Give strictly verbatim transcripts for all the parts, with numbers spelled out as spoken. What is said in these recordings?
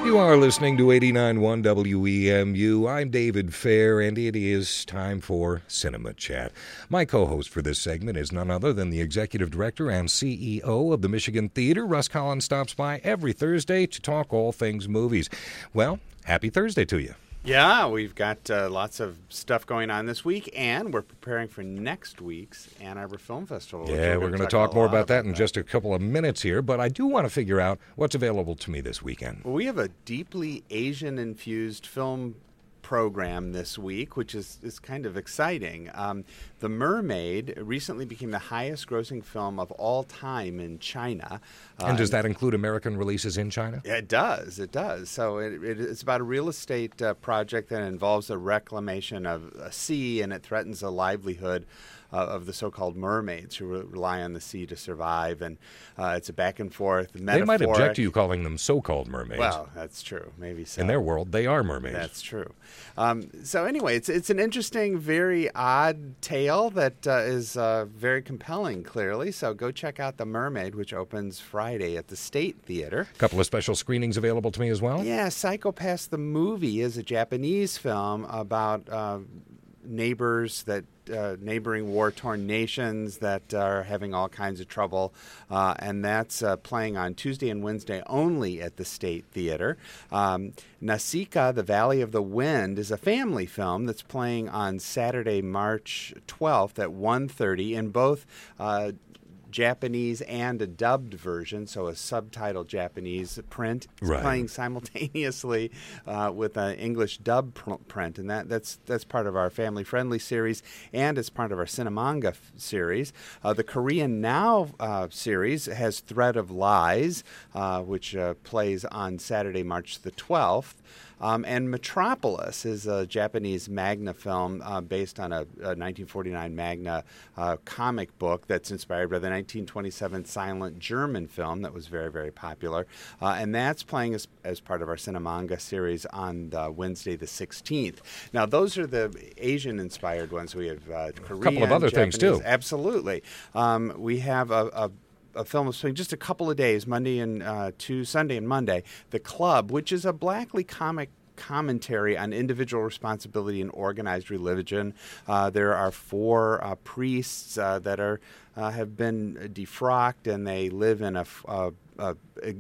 You are listening to eighty-nine point one W E M U. I'm David Fair, and it is time for Cinema Chat. My co-host for this segment is none other than the Executive Director and C E O of the Michigan Theater. Russ Collins stops by every Thursday to talk all things movies. Well, happy Thursday to you. Yeah, we've got uh, lots of stuff going on this week, and we're preparing for next week's Ann Arbor Film Festival. Yeah, we're going to talk, talk more about that in that. just a couple of minutes here, but I do want to figure out what's available to me this weekend. Well, we have a deeply Asian-infused film program this week, which is, is kind of exciting. Um, The Mermaid recently became the highest-grossing film of all time in China. Uh, and does that include American releases in China? It does. It does. So it, it, it's about a real estate uh, project that involves a reclamation of a sea, and it threatens the livelihood Uh, of the so-called mermaids who re- rely on the sea to survive, and uh, it's a back and forth metaphoric. They might object to you calling them so-called mermaids. Well, that's true. Maybe so. In their world, they are mermaids. That's true. Um, so anyway, it's it's an interesting, very odd tale that uh, is uh, very compelling, clearly. So go check out The Mermaid, which opens Friday at the State Theater. A couple of special screenings available to me as well? Yeah, Psycho-Pass the Movie is a Japanese film about uh, neighbors that Uh, neighboring war-torn nations that are having all kinds of trouble, uh, and that's uh, playing on Tuesday and Wednesday only at the State Theater. Um, Nausicaa, The Valley of the Wind, is a family film that's playing on Saturday, March twelfth at one thirty in both uh, Japanese and a dubbed version, so a subtitled Japanese print. It's right. playing simultaneously uh, with an English dub pr- print, and that, that's that's part of our family-friendly series, and it's part of our Cinemanga f- series. Uh, the Korean Now uh, series has Thread of Lies, uh, which uh, plays on Saturday, March the twelfth. Um, and Metropolis is a Japanese Magna film uh, based on a, a nineteen forty-nine Magna uh, comic book that's inspired by the nineteen twenty-seven silent German film that was very, very popular. Uh, and that's playing as, as part of our Cinemanga series on the Wednesday the sixteenth. Now, those are the Asian-inspired ones. We have uh, Korean, a couple of other Japanese, things, too. Absolutely. Um, we have a... a A film is playing just a couple of days, Monday and uh, to Sunday and Monday. The Club, which is a Blackley comic commentary on individual responsibility and organized religion. Uh, there are four uh, priests uh, that are uh, have been defrocked, and they live in a, a, a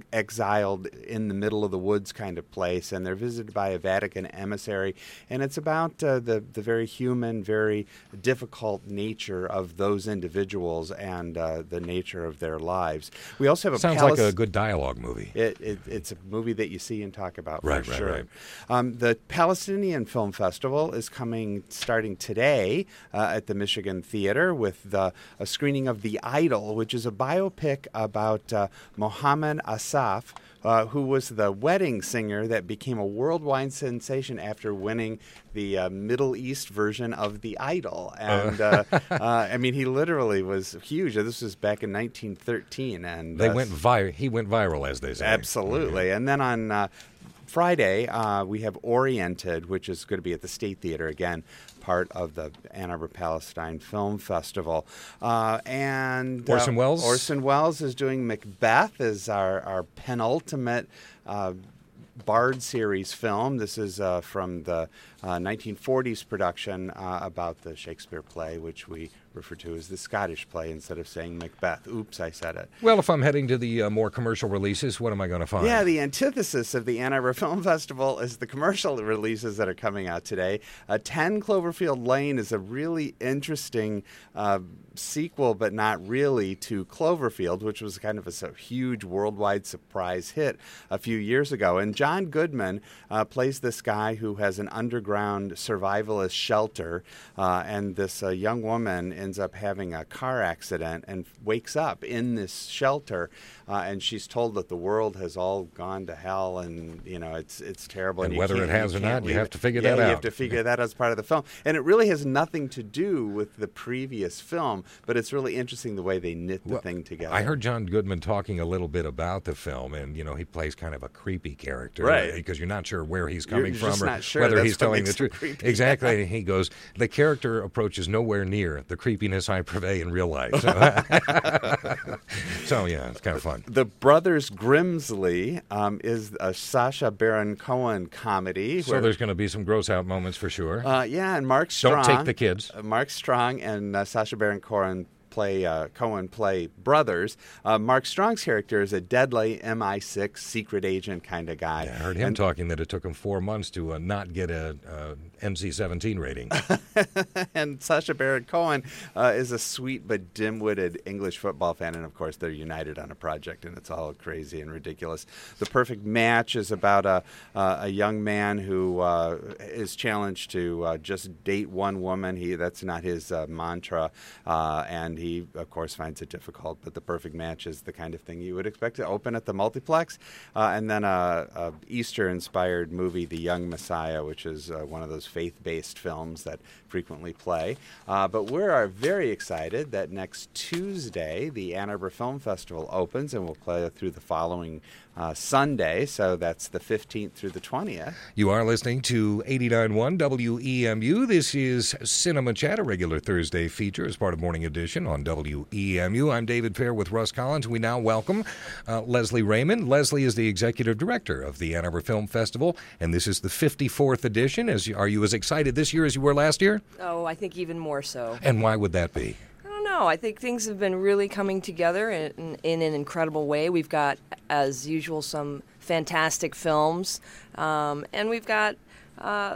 exiled in the middle of the woods kind of place, and they're visited by a Vatican emissary, and it's about uh, the the very human, very difficult nature of those individuals and uh, the nature of their lives. We also have a sounds Palis- like a good dialogue movie. It, it, it's a movie that you see and talk about right, for right, sure. Right. Um, the Palestinian Film Festival is coming starting today uh, at the Michigan Theater with the a screening of The Idol, which is a biopic about uh, Mohammed Asaf, uh, who was the wedding singer that became a worldwide sensation after winning the uh, Middle East version of The Idol. And, uh, uh, I mean, he literally was huge. This was back in nineteen thirteen. And they uh, went vi- He went viral, as they say. Absolutely. Mm-hmm. And then on uh, Friday, uh, we have Oriented, which is going to be at the State Theater again, part of the Ann Arbor Palestine Film Festival. Uh, and uh, Orson Welles? Orson Welles is doing Macbeth as our, our penultimate uh, Bard series film. This is uh, from the uh, nineteen forties production uh, about the Shakespeare play, which we refer to as the Scottish play instead of saying Macbeth. Oops, I said it. Well, if I'm heading to the uh, more commercial releases, what am I going to find? Yeah, the antithesis of the Ann Arbor Film Festival is the commercial releases that are coming out today. Uh, ten Cloverfield Lane is a really interesting uh, sequel, but not really, to Cloverfield, which was kind of a, a huge worldwide surprise hit a few years ago. And John Goodman uh, plays this guy who has an underground survivalist shelter, uh, and this uh, young woman ends up having a car accident and wakes up in this shelter, uh, and she's told that the world has all gone to hell, and you know it's it's terrible. And, and whether it has or not, you have to figure yeah, that you out. You have to figure that out as part of the film, and it really has nothing to do with the previous film, but it's really interesting the way they knit the well, thing together. I heard John Goodman talking a little bit about the film, and you know he plays kind of a creepy character. character, right? Because you're not sure where he's coming you're from just or not sure. whether That's he's telling the so truth. creepy. Exactly. He goes, the character approaches nowhere near the creepiness I purvey in real life. So, so yeah, it's kind of fun. The Brothers Grimsley um, is a Sacha Baron Cohen comedy. So where, there's going to be some gross out moments for sure. uh, yeah, and Mark Strong. Don't take the kids. Uh, Mark Strong and uh, Sacha Baron Cohen play uh, Cohen play brothers. Uh, Mark Strong's character is a deadly M I six secret agent kind of guy. Yeah, I heard him and, talking that it took him four months to uh, not get a uh, N C seventeen rating. and Sacha Baron Cohen uh, is a sweet but dim-witted English football fan, and of course they're united on a project, and it's all crazy and ridiculous. The Perfect Match is about a uh, a young man who uh, is challenged to uh, just date one woman. He that's not his uh, mantra, uh, and he of course finds it difficult. But The Perfect Match is the kind of thing you would expect to open at the multiplex, uh, and then a, a Easter-inspired movie, The Young Messiah, which is uh, one of those faith-based films that frequently play. Uh, but we are very excited that next Tuesday the Ann Arbor Film Festival opens and will play through the following uh, Sunday. So that's the fifteenth through the twentieth. You are listening to eighty-nine point one W E M U. This is Cinema Chat, a regular Thursday feature as part of Morning Edition on W E M U. I'm David Fair with Russ Collins. We now welcome uh, Leslie Raymond. Leslie is the executive director of the Ann Arbor Film Festival, and this is the fifty-fourth edition. As you, are you as excited this year as you were last year? Oh, I think even more so. And why would that be? I don't know. I think things have been really coming together in, in an incredible way. We've got, as usual, some fantastic films, um, and we've got uh,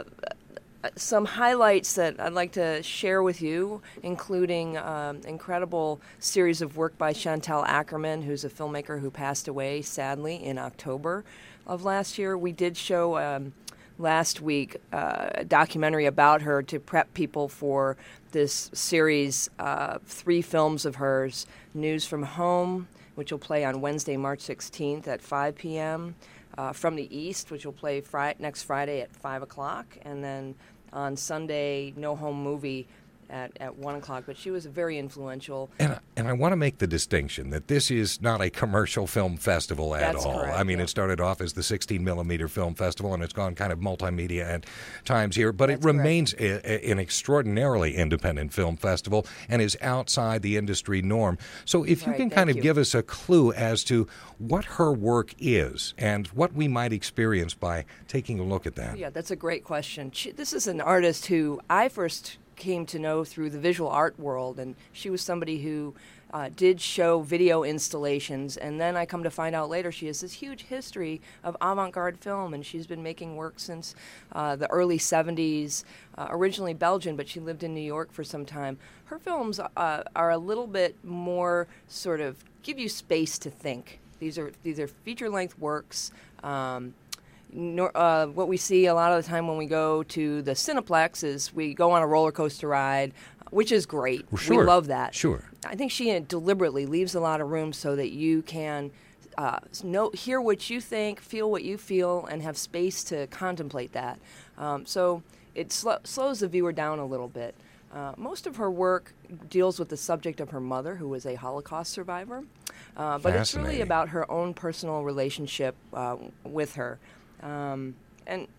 some highlights that I'd like to share with you, including um, incredible series of work by Chantal Ackerman, who's a filmmaker who passed away, sadly, in October of last year. We did show um, last week uh, a documentary about her to prep people for this series of three films of hers, News from Home, which will play on Wednesday, March sixteenth at five p.m., uh, From the East, which will play fri- next Friday at five o'clock, and then on Sunday, No Home Movie at, at one o'clock. But she was very influential. And I, and I want to make the distinction that this is not a commercial film festival at That's all. correct, I mean, yeah. it started off as the sixteen millimeter film festival, and it's gone kind of multimedia at times here, but That's it remains a, a, an extraordinarily independent film festival and is outside the industry norm. So if you Right, can thank kind of you. give us a clue as to what her work is and what we might experience by taking a look at that. Yeah, that's a great question. She, this is an artist who I first came to know through the visual art world, and she was somebody who uh, did show video installations, and then I come to find out later she has this huge history of avant-garde film, and she's been making work since uh, the early seventies, uh, originally Belgian, but she lived in New York for some time. Her films uh, are a little bit more sort of give you space to think. These are these are feature-length works. Um, Nor, uh, what we see a lot of the time when we go to the Cineplex is we go on a roller coaster ride, which is great. Sure. We love that. Sure. I think she deliberately leaves a lot of room so that you can uh, know, hear what you think, feel what you feel, and have space to contemplate that. Um, so it sl- slows the viewer down a little bit. Uh, most of her work deals with the subject of her mother, who was a Holocaust survivor. Uh, but it's really Fascinating. about her own personal relationship uh, with her. Um, and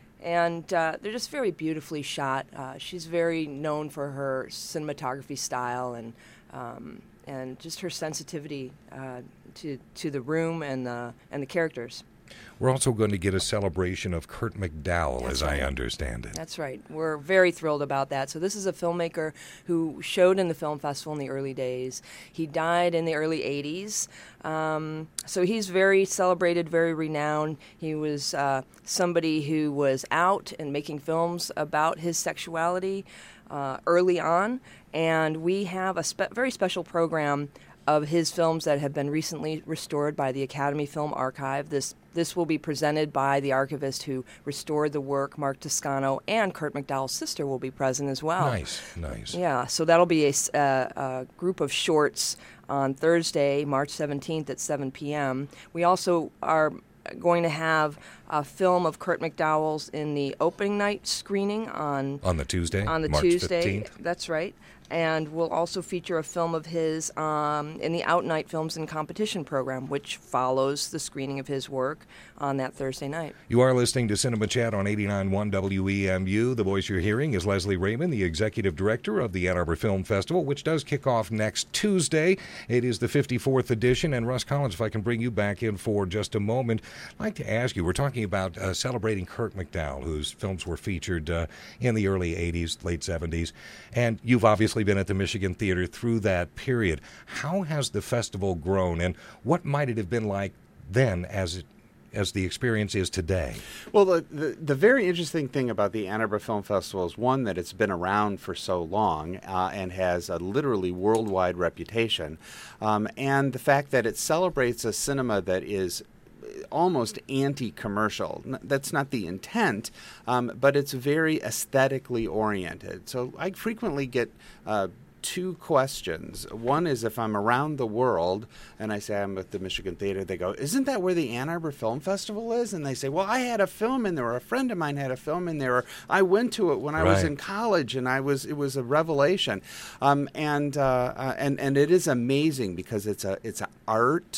and uh, they're just very beautifully shot. Uh, she's very known for her cinematography style and um, and just her sensitivity uh, to to the room and the and the characters. We're also going to get a celebration of Kurt McDowell, That's as I right. understand it. That's right. We're very thrilled about that. So this is a filmmaker who showed in the film festival in the early days. He died in the early eighties. Um, so he's very celebrated, very renowned. He was uh, somebody who was out and making films about his sexuality uh, early on. And we have a spe- very special program of his films that have been recently restored by the Academy Film Archive. This this will be presented by the archivist who restored the work, Mark Toscano, and Kurt McDowell's sister will be present as well. Nice, nice. Yeah, so that'll be a, s- uh, a group of shorts on Thursday, March seventeenth at seven p.m. We also are going to have a film of Kurt McDowell's in the opening night screening on On the Tuesday, on the March Tuesday. fifteenth. That's right. And we'll also feature a film of his um, in the Out Night Films and Competition program, which follows the screening of his work on that Thursday night. You are listening to Cinema Chat on eighty-nine point one W E M U. The voice you're hearing is Leslie Raymond, the executive director of the Ann Arbor Film Festival, which does kick off next Tuesday. It is the fifty-fourth edition. And Russ Collins, if I can bring you back in for just a moment, I'd like to ask you, we're talking about uh, celebrating Kurt McDowell, whose films were featured uh, in the early eighties, late seventies, and you've obviously been at the Michigan Theater through that period. How has the festival grown, and what might it have been like then as it as the experience is today? Well, the, the, the very interesting thing about the Ann Arbor Film Festival is, one, that it's been around for so long uh, and has a literally worldwide reputation, um, and the fact that it celebrates a cinema that is almost anti-commercial. That's not the intent, um, but it's very aesthetically oriented. So I frequently get uh, two questions. One is if I'm around the world and I say I'm at the Michigan Theater, they go, isn't that where the Ann Arbor Film Festival is? And they say, well, I had a film in there, or a friend of mine had a film in there, or I went to it when I was Right. in college and I was it was a revelation. Um, and, uh, uh, and and it is amazing because it's a it's an art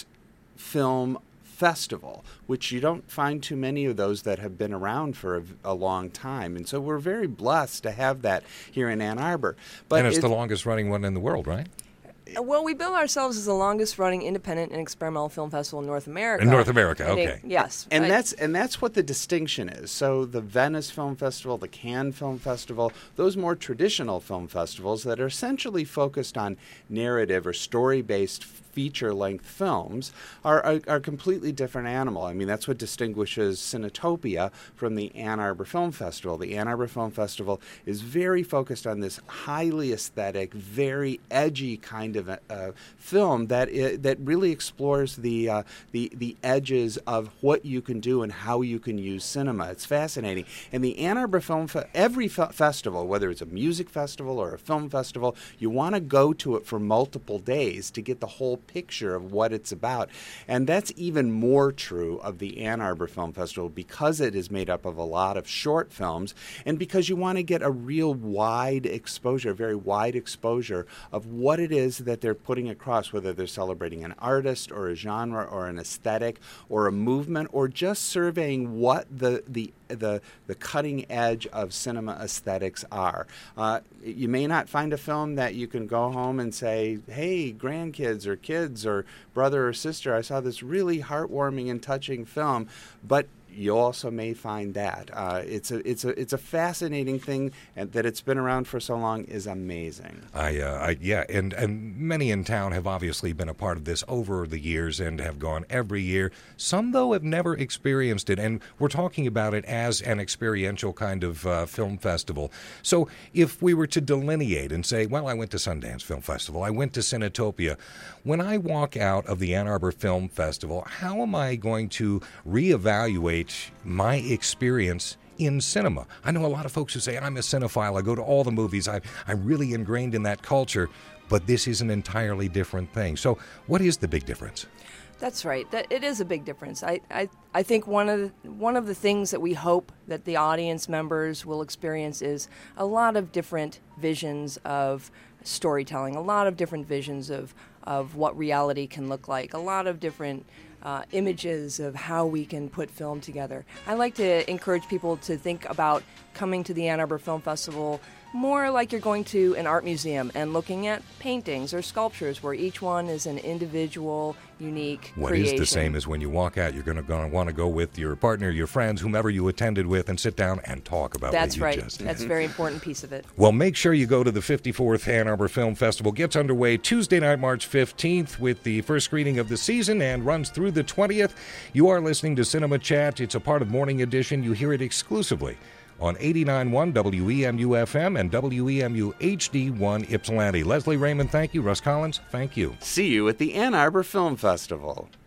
film festival, which you don't find too many of those that have been around for a, a long time. And so we're very blessed to have that here in Ann Arbor. But and it's it- the longest running one in the world, right? Well, we bill ourselves as the longest-running independent and experimental film festival in North America. In North America, I think- okay. yes. And I- that's and that's what the distinction is. So the Venice Film Festival, the Cannes Film Festival, those more traditional film festivals that are essentially focused on narrative or story-based feature-length films are a, are a completely different animal. I mean, that's what distinguishes Cinetopia from the Ann Arbor Film Festival. The Ann Arbor Film Festival is very focused on this highly aesthetic, very edgy kind of a, a film that I- that really explores the uh, the the edges of what you can do and how you can use cinema. It's fascinating. And the Ann Arbor Film Fe- every fe- festival, whether it's a music festival or a film festival, you want to go to it for multiple days to get the whole picture of what it's about. And that's even more true of the Ann Arbor Film Festival because it is made up of a lot of short films and because you want to get a real wide exposure, a very wide exposure of what it is that they're putting across, whether they're celebrating an artist or a genre or an aesthetic or a movement or just surveying what the the the the cutting edge of cinema aesthetics are. Uh, you may not find a film that you can go home and say, hey, grandkids or kids or brother or sister, I saw this really heartwarming and touching film, but you also may find that. Uh, it's a it's a it's a fascinating thing, and that it's been around for so long is amazing. I, uh, I, yeah, and, and many in town have obviously been a part of this over the years and have gone every year. Some, though, have never experienced it, and we're talking about it as an experiential kind of uh, film festival. So if we were to delineate and say, well, I went to Sundance Film Festival, I went to Cinetopia, when I walk out of the Ann Arbor Film Festival, how am I going to reevaluate my experience in cinema? I know a lot of folks who say, I'm a cinephile, I go to all the movies, I, I'm really ingrained in that culture, but this is an entirely different thing. So what is the big difference? That's right. That it is a big difference. I, I, I think one of the, one of the things that we hope that the audience members will experience is a lot of different visions of storytelling, a lot of different visions of, of what reality can look like, a lot of different uh, images of how we can put film together. I like to encourage people to think about coming to the Ann Arbor Film Festival more like you're going to an art museum and looking at paintings or sculptures where each one is an individual, unique What creation. is the same as when you walk out, you're going to want to go with your partner, your friends, whomever you attended with, and sit down and talk about That's what you right. just did. That's a very important piece of it. Well, make sure you go to the fifty-fourth Ann Arbor Film Festival. Gets underway Tuesday night, March fifteenth, with the first screening of the season and runs through the twentieth. You are listening to Cinema Chat. It's a part of Morning Edition. You hear it exclusively on eighty-nine point one W E M U F M and W E M U H D one Ypsilanti. Leslie Raymond, thank you. Russ Collins, thank you. See you at the Ann Arbor Film Festival.